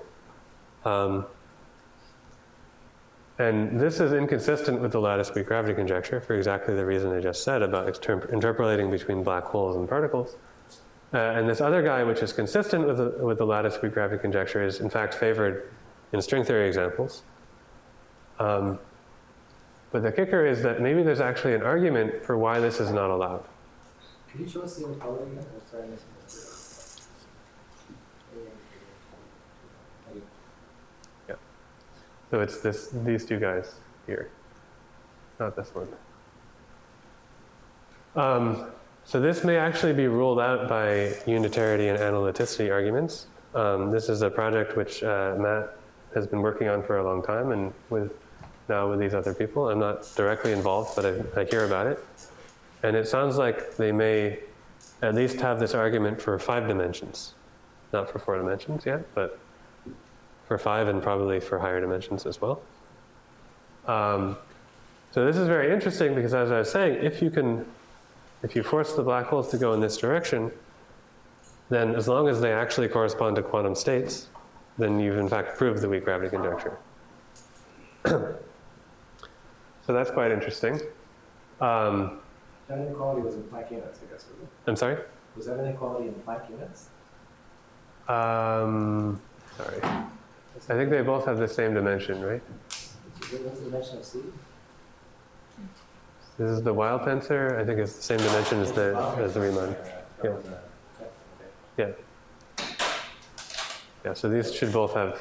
And this is inconsistent with the lattice weak gravity conjecture for exactly the reason I just said about interpolating between black holes and particles. And this other guy, which is consistent with the lattice weak gravity conjecture, is in fact favored in string theory examples. But the kicker is that maybe there's actually an argument for why this is not allowed. Could you show us the inequality again? I'm sorry, I missed it. So it's these 2 guys here, not this one. So this may actually be ruled out by unitarity and analyticity arguments. This is a project which Matt has been working on for a long time, and now with these other people. I'm not directly involved, but I hear about it. And it sounds like they may at least have this argument for 5 dimensions. Not for 4 dimensions yet, but for 5 and probably for higher dimensions as well. So this is very interesting because, as I was saying, if you force the black holes to go in this direction, then as long as they actually correspond to quantum states, then you've in fact proved the weak gravity conjecture. So that's quite interesting. That inequality was in Planck units, I guess, was it? I'm sorry? Was that inequality in Planck units? Sorry. I think they both have the same dimension, right? What's the dimension of C? This is the wild tensor. I think it's the same dimension as the Riemann. Yeah. Okay. Yeah. Yeah, so these should both have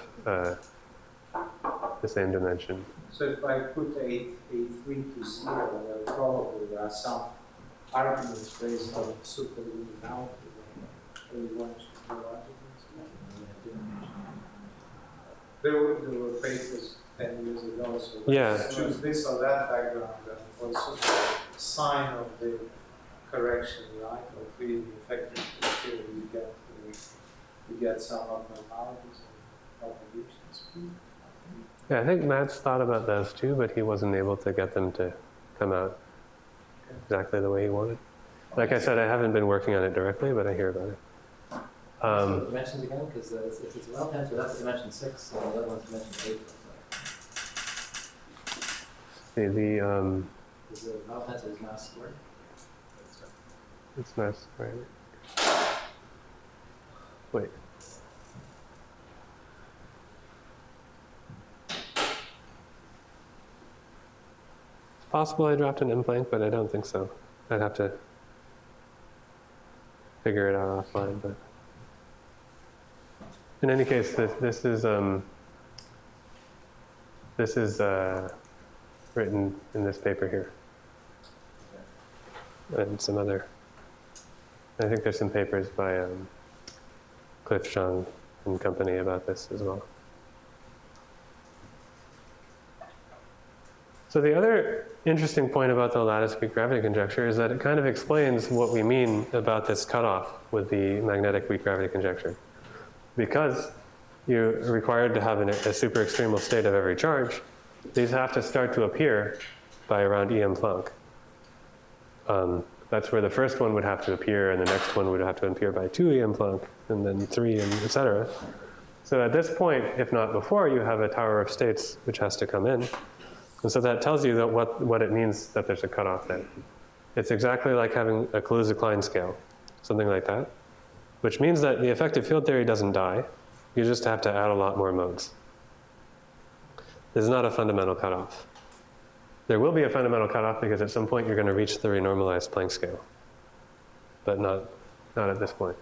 the same dimension. So if I put A3 to 0, well, probably there are some arguments based on superlinearity. A1 should be larger than 0. There were papers 10 years ago, so Yeah. let's choose this or that background, and also sign of the correction, right, of the effective material, you get some abnormalities and contributions. Yeah, I think Matt's thought about those too, but he wasn't able to get them to come out exactly the way he wanted. Like I said, I haven't been working on it directly, but I hear about it. So dimensions again, because if it's a wild tensor, that's dimension 6, and the other one's dimension 8. See, Because the wild tensor is mass squared. it's nice, right? Wait. It's possible I dropped an M-blank, but I don't think so. I'd have to figure it out offline, but in any case, this is written in this paper here, and some other. I think there's some papers by Cliff Zhang and company about this as well. So the other interesting point about the lattice weak gravity conjecture is that it kind of explains what we mean about this cutoff with the magnetic weak gravity conjecture. Because you're required to have a super extremal state of every charge, these have to start to appear by around EM Planck. That's where the first one would have to appear, and the next one would have to appear by 2 EM Planck, and then 3, and et cetera. So at this point, if not before, you have a tower of states which has to come in. And so that tells you that what it means that there's a cutoff there. It's exactly like having a Kaluza-Klein scale, something like that, which means that the effective field theory doesn't die. You just have to add a lot more modes. This is not a fundamental cutoff. There will be a fundamental cutoff because at some point you're going to reach the renormalized Planck scale, but not at this point.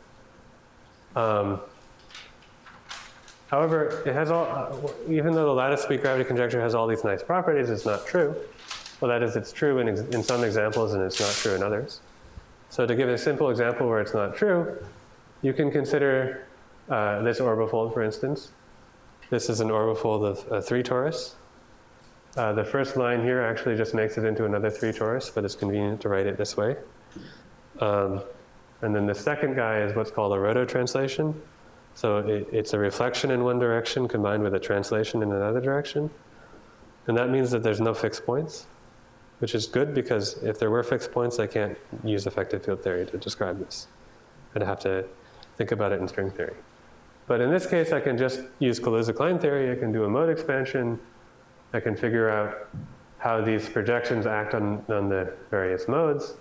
However, it has even though the lattice weak gravity conjecture has all these nice properties, it's not true. Well, that is, it's true in some examples and it's not true in others. So to give a simple example where it's not true, you can consider this orbifold, for instance. This is an orbifold of 3 torus. The first line here actually just makes it into another 3 torus, but it's convenient to write it this way. And then the second guy is what's called a rototranslation. So it's a reflection in one direction combined with a translation in another direction. And that means that there's no fixed points, which is good because if there were fixed points, I can't use effective field theory to describe this. I'd have to think about it in string theory. But in this case, I can just use Kaluza-Klein theory. I can do a mode expansion. I can figure out how these projections act on the various modes.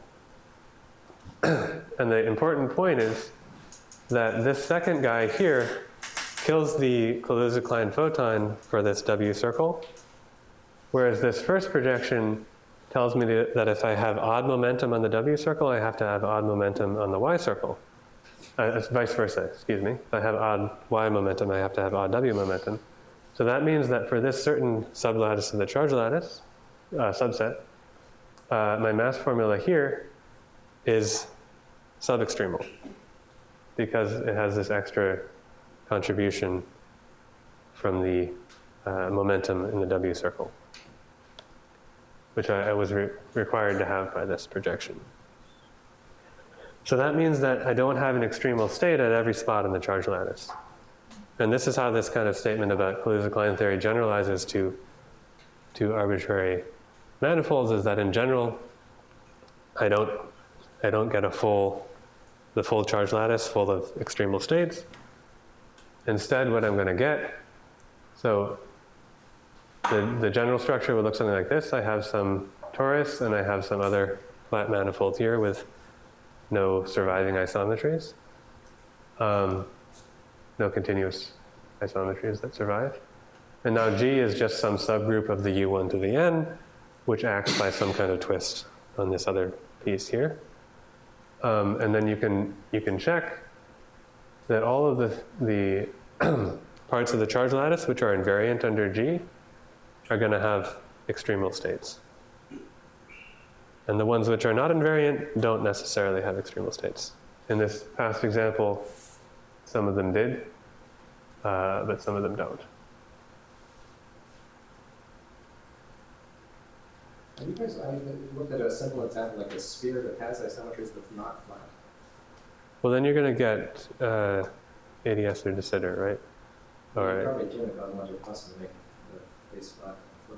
And the important point is that this second guy here kills the Kaluza-Klein photon for this W circle, whereas this first projection tells me that if I have odd momentum on the W circle, I have to have odd momentum on the Y circle. It's vice versa, excuse me. If I have odd Y momentum, I have to have odd W momentum. So that means that for this certain sublattice of the charge lattice, subset, my mass formula here is subextremal, because it has this extra contribution from the momentum in the W circle, which I was required to have by this projection. So that means that I don't have an extremal state at every spot in the charge lattice. And this is how this kind of statement about Kaluza-Klein theory generalizes to arbitrary manifolds, is that in general, I don't get the full charge lattice full of extremal states. Instead, what I'm going to get, so the general structure would look something like this. I have some torus and I have some other flat manifold here with no surviving isometries, no continuous isometries that survive. And now G is just some subgroup of the U1 to the N, which acts by some kind of twist on this other piece here. And then you can check that all of the parts of the charge lattice which are invariant under G are going to have extremal states. And the ones which are not invariant don't necessarily have extremal states. In this past example, some of them did, but some of them don't. Have you guys looked at a simple example like a sphere that has isometries that's not flat? Well, then you're going to get ADS or de Sitter, right? All You right. probably do it on module plus and make the base flat and flip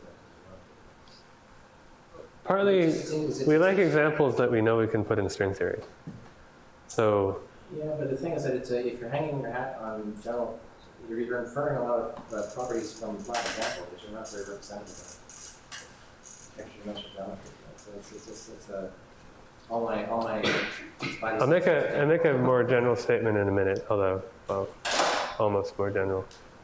it. Partly, Is it- we like examples that we know we can put in string theory. So, Yeah, but the thing is that if you're hanging your hat on general, you're inferring a lot of properties from flat example, which are not very representative of extra dimensional geometry. So it's all my I'll make a more general statement in a minute, although, well, almost more general.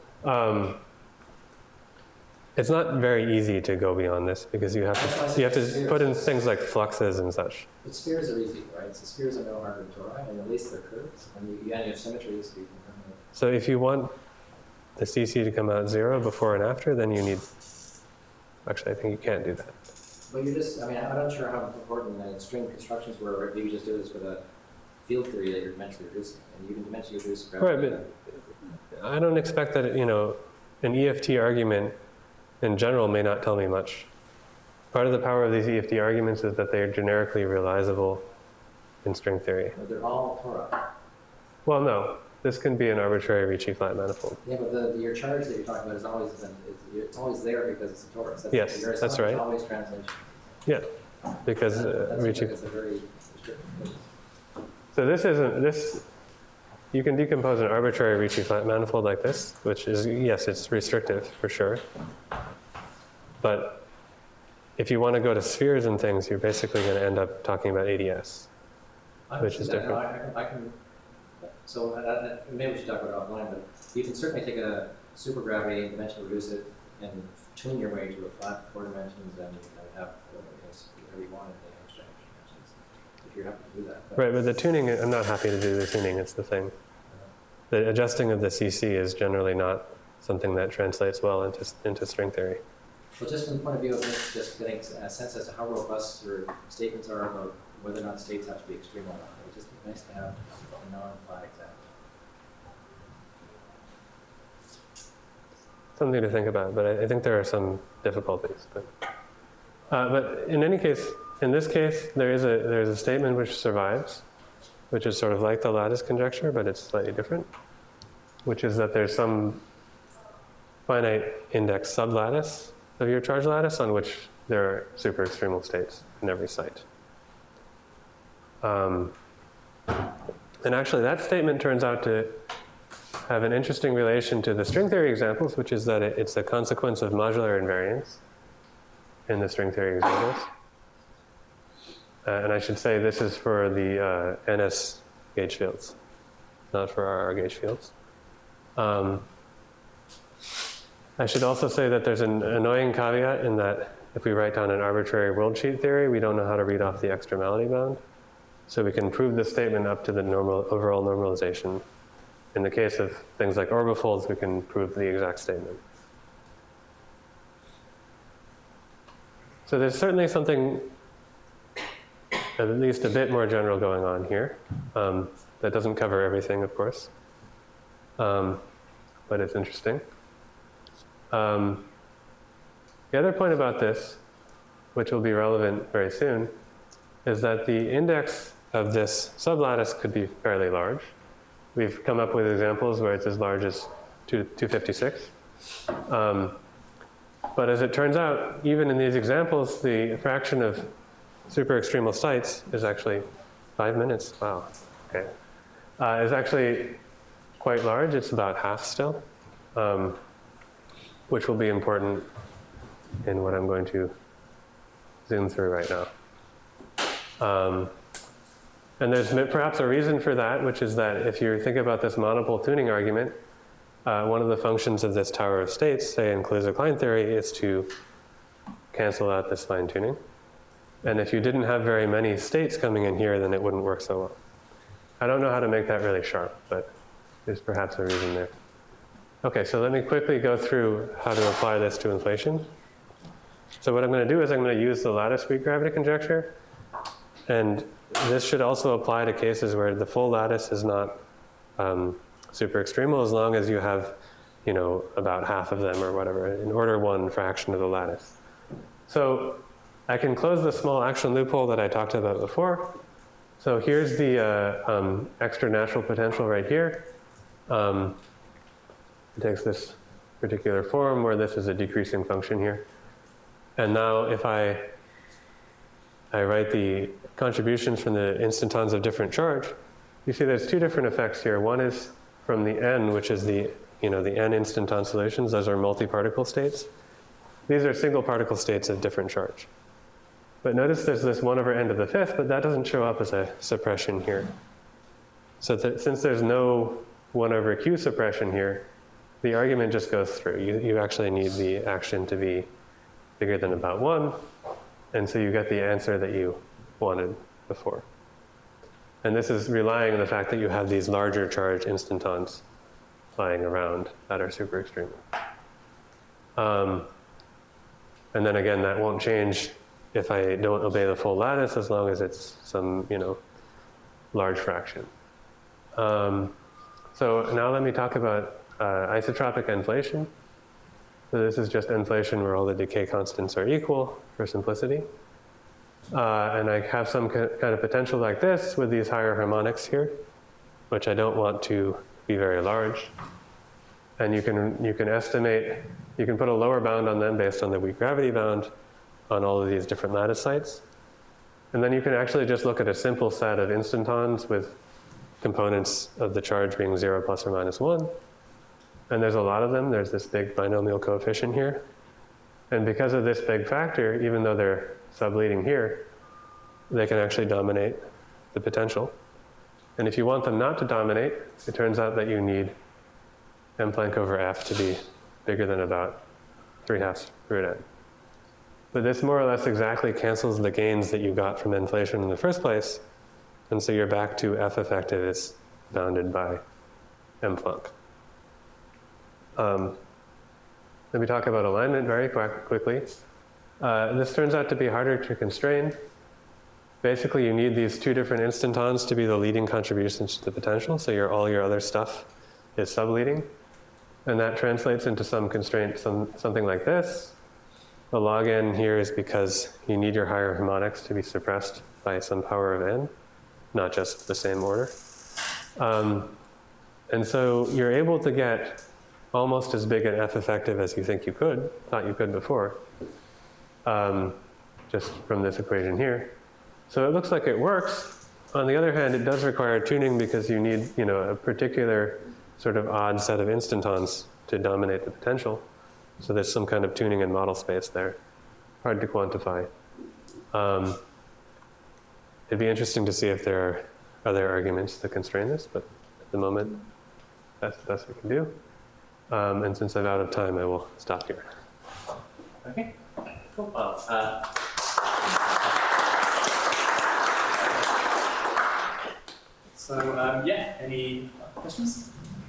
It's not very easy to go beyond this because you have to put in things like fluxes and such. But spheres are easy, right? So spheres are no harder to tori, and at least they're curves. And you have symmetries, so you can kind of. So if you want the CC to come out 0 before and after, then you need, actually I think you can't do that. But you're just, I mean, I'm not sure how important string constructions were, right? You just do this with a field theory that you're dimensionally reducing. And you can dimensionally reduce gravity. Right, but I don't expect that, an EFT argument in general may not tell me much. Part of the power of these EFT arguments is that they are generically realizable in string theory. But they're all tora. Well, no. This can be an arbitrary Ricci flat manifold. Yeah, but your charge that you're talking about is always it's always there because it's a torus. Yes, your that's assumption is right. Always translation. Yeah, because That's Ricci. because they're very restricted. So this isn't this. You can decompose an arbitrary Ricci flat manifold like this, which is, yes, it's restrictive for sure. But if you want to go to spheres and things, you're basically going to end up talking about ADS. Which is different. I can. So maybe we should talk about it offline, but you can certainly take a supergravity and dimensionally reduce it and tune your way to a flat 4 dimensions and have whatever you want in the extra dimensions. If you're happy to do that. Right, but the tuning, I'm not happy to do the tuning, it's the thing. The adjusting of the CC is generally not something that translates well into string theory. Well, just from the point of view of just getting a sense as to how robust your statements are about whether or not states have to be extreme or not, it would just be nice to have a non-flat example. Something to think about, but I think there are some difficulties. But in any case, in this case, there's a statement which survives, which is sort of like the lattice conjecture, but it's slightly different, which is that there's some finite index sublattice of your charge lattice on which there are super extremal states in every site. And actually, that statement turns out to have an interesting relation to the string theory examples, which is that it's a consequence of modular invariance in the string theory examples. And I should say this is for the NS gauge fields, not for RR gauge fields. I should also say that there's an annoying caveat in that if we write down an arbitrary world sheet theory, we don't know how to read off the extremality bound. So we can prove the statement up to the overall normalization. In the case of things like orbifolds, we can prove the exact statement. So there's certainly something at least a bit more general going on here. That doesn't cover everything, of course, but it's interesting. The other point about this, which will be relevant very soon, is that the index of this sublattice could be fairly large. We've come up with examples where it's as large as 256. But as it turns out, even in these examples, the fraction of super extremal sites is actually 5 minutes. Wow, okay. Is actually quite large. It's about half still, which will be important in what I'm going to zoom through right now. And there's perhaps a reason for that, which is that if you think about this monopole tuning argument, one of the functions of this tower of states, say in Kaluza-Klein theory, is to cancel out this fine tuning. And if you didn't have very many states coming in here, then it wouldn't work so well. I don't know how to make that really sharp, but there's perhaps a reason there. Okay, so let me quickly go through how to apply this to inflation. So what I'm going to do is I'm going to use the lattice weak gravity conjecture. And this should also apply to cases where the full lattice is not super extremal, as long as you have, about half of them or whatever, an order 1 fraction of the lattice. So I can close the small action loophole that I talked about before. So here's the extra natural potential right here. It takes this particular form where this is a decreasing function here. And now if I write the contributions from the instantons of different charge, you see there's two different effects here. One is from the n, which is the n instanton solutions. Those are multi-particle states. These are single particle states of different charge. But notice there's this 1/n to the 5th, but that doesn't show up as a suppression here. So since there's no 1/q suppression here, the argument just goes through. You actually need the action to be bigger than about 1, and so you get the answer that you wanted before. And this is relying on the fact that you have these larger charged instantons flying around that are super extreme. And then again, that won't change if I don't obey the full lattice, as long as it's some, large fraction. So now let me talk about isotropic inflation. So this is just inflation where all the decay constants are equal for simplicity. And I have some kind of potential like this with these higher harmonics here, which I don't want to be very large. And you can estimate, you can put a lower bound on them based on the weak gravity bound on all of these different lattice sites. And then you can actually just look at a simple set of instantons with components of the charge being 0 plus or minus 1. And there's a lot of them. There's this big binomial coefficient here. And because of this big factor, even though they're subleading here, they can actually dominate the potential. And if you want them not to dominate, it turns out that you need m Planck over f to be bigger than about 3/2 root n. But this more or less exactly cancels the gains that you got from inflation in the first place. And so you're back to f effective is bounded by m Planck. Let me talk about alignment very quickly. This turns out to be harder to constrain. Basically, you need these two different instantons to be the leading contributions to the potential, so all your other stuff is subleading. And that translates into some constraint, something like this. The log n here is because you need your higher harmonics to be suppressed by some power of n, not just the same order. And so you're able to get almost as big an f effective as you think you thought you could before, just from this equation here. So it looks like it works. On the other hand, it does require tuning because you need, a particular sort of odd set of instantons to dominate the potential. So there's some kind of tuning in model space there. Hard to quantify. It'd be interesting to see if there are other arguments to constrain this, but at the moment, that's the best we can do. And since I'm out of time, I will stop here. Okay, cool. Well, any questions?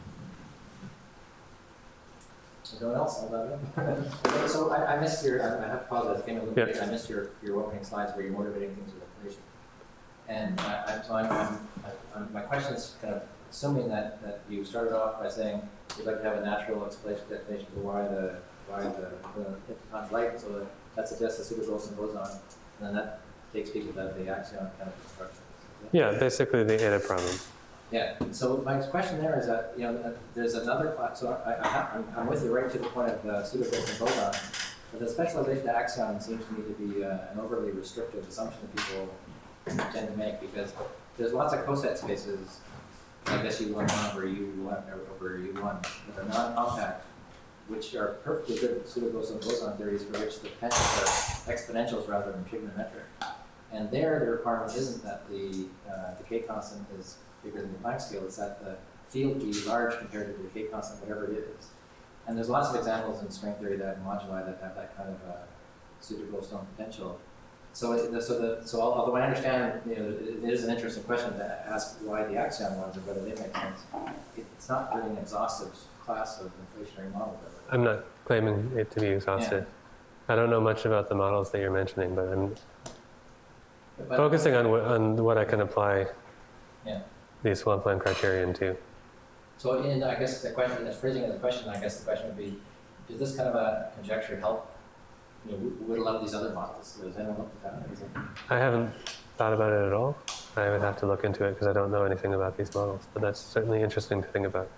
Anyone else? So I missed your, I have to pause, I came a little late. I missed your opening slides where you're motivating things with inflation. And my question is kind of assuming that you started off by saying you'd like to have a natural explanation for why the inflaton's light, so that suggests a super-Wilson boson, and then that takes people to the axion kind of construction. Yeah, basically the eta problem. Yeah. So my question there is that there's another class. So I'm with you right to the point of the pseudo-Wilson boson, but the specialization to axion seems to me to be an overly restrictive assumption that people tend to make, because there's lots of coset spaces, like SU11 over U1 that are non-compact, which are perfectly good pseudo-Wilson boson theories for which the potentials are exponentials rather than trigonometric. And there, the requirement isn't that the decay constant is bigger than the Planck scale, it's that the field be large compared to the K constant, whatever it is. And there's lots of examples in string theory that moduli that have that kind of pseudo-Goldstone potential. So although I understand, you know, it is an interesting question to ask why the axion ones or whether they make sense. It's not really an exhaustive class of inflationary models. I'm not claiming it to be exhaustive. I don't know much about the models that you're mentioning, but I'm focusing on what I can apply these swampland criterion to. So I guess the question, as phrasing of the question, I guess the question would be, does this kind of a conjecture help, you know, whittle out these other models? Does anyone look at that? Is it... I haven't thought about it at all. I would have to look into it because I don't know anything about these models, but that's certainly interesting to think about.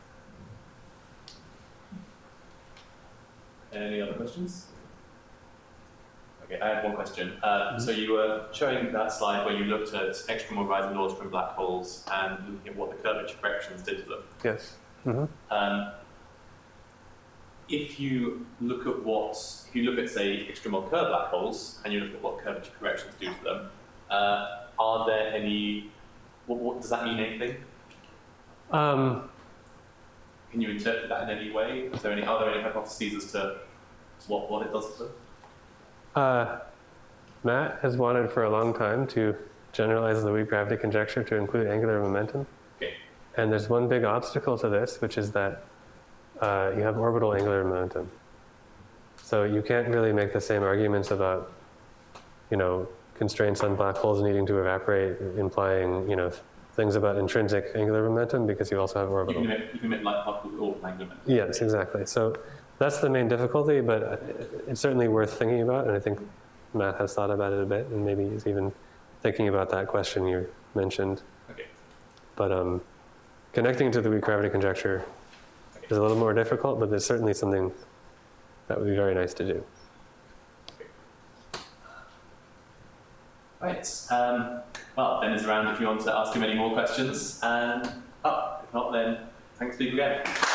Any other questions? Okay, I have one question. So you were showing that slide where you looked at extreme horizon laws from black holes and looking at what the curvature corrections did to them. Yes. If you look at say extremal curve black holes and you look at what curvature corrections do to them, are there any? What does that mean? Anything? Can you interpret that in any way? Are there any hypotheses as to what it does to them? Matt has wanted for a long time to generalize the weak gravity conjecture to include angular momentum. Okay. And there's one big obstacle to this, which is that you have orbital angular momentum. So you can't really make the same arguments about, you know, constraints on black holes needing to evaporate, implying, you know, things about intrinsic angular momentum because you also have orbital. You can make light particles with orbital angular momentum. Yes, exactly. So that's the main difficulty, but it's certainly worth thinking about, and I think Matt has thought about it a bit, and maybe he's even thinking about that question you mentioned. Okay. But connecting to the weak gravity conjecture is a little more difficult, but there's certainly something that would be very nice to do. Right. Well, Ben is around if you want to ask him any more questions. And if not, then thanks, people again.